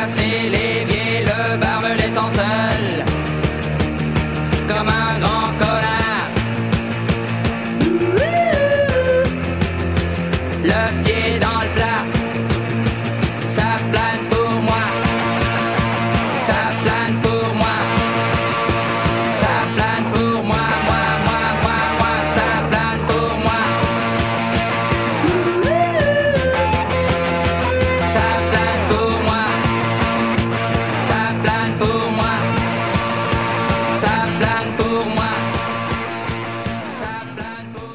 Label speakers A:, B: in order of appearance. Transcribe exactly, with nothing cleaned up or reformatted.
A: casser l'évier, le bar me laissant seul, comme un grand connard. Le pied dans le plat, ça plane pour moi, ça plane pour moi, ça plane pour moi, moi, moi, moi, moi, ça plane pour moi, ça